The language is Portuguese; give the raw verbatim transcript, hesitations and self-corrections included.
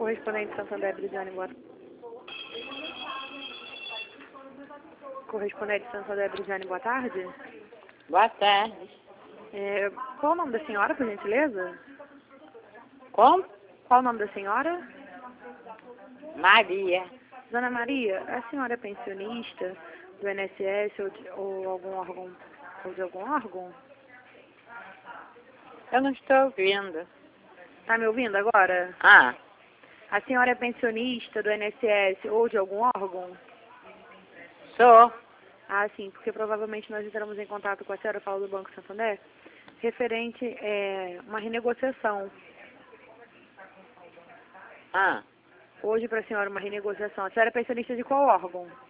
Correspondente Santander, Brisiane, boa Correspondente Santander, Brisiane, boa tarde. Boa tarde. É, qual o nome da senhora, por gentileza? Como? Qual o nome da senhora? Maria. Dona Maria, a senhora é pensionista do I N S S ou de, ou algum órgão, ou de algum órgão? Eu não estou ouvindo. Tá me ouvindo agora? Ah, A senhora é pensionista do I N S S ou de algum órgão? sou. Ah, sim, porque provavelmente nós entramos em contato com a senhora, fala do Banco Santander, referente a é, uma renegociação. Ah, Hoje, para a senhora, uma renegociação. A senhora é pensionista de qual órgão?